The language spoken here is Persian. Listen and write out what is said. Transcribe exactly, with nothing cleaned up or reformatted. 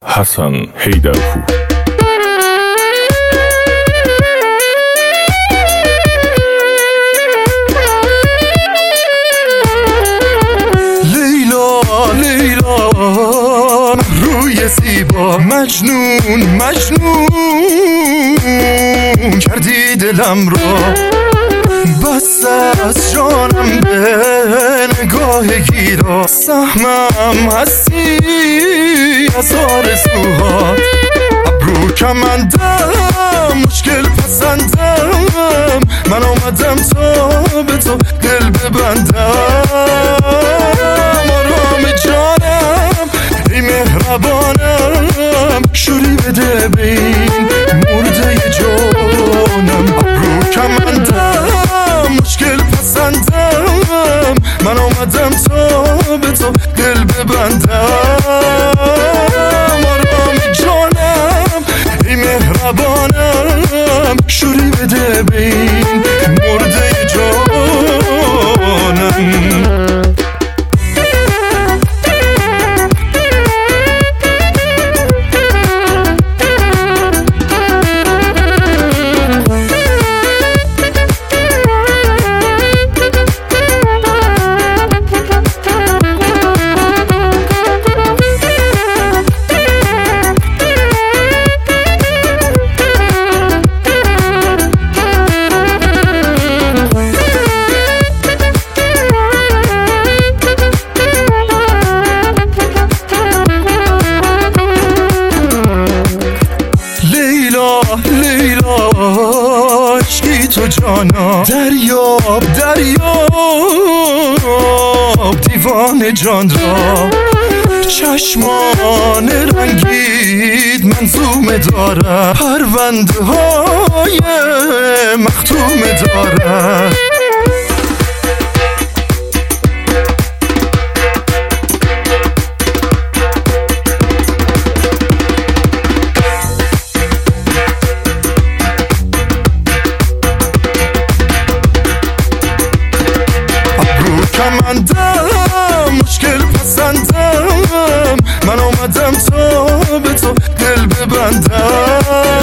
حسن حیدرپور. لیلا لیلا روی زیبا، مجنون مجنون کردی دلم را، بس از جانم به نگاه گیرا، سهمم هستی از آرزوها، ابرو کمندم مشکل پسندم، من آمدم تا به تو دل ببندم، آرام جانم ای مهربانم، شوری بده به این مرده جانم، ابرو کمندم مشکل پسندم، من آمدم تا به تو دل ببندم، آرام جانم ای مهربانم، شوری بده به این مرده جانم. لیلا عشقی تو جانا، دریاب دریاب دیوان جان را، چشمان رنگید منظومه داره، پرونده های مختومه داره، کمندم مشکل پسندم، من آمدم تا به تو دل ببندم،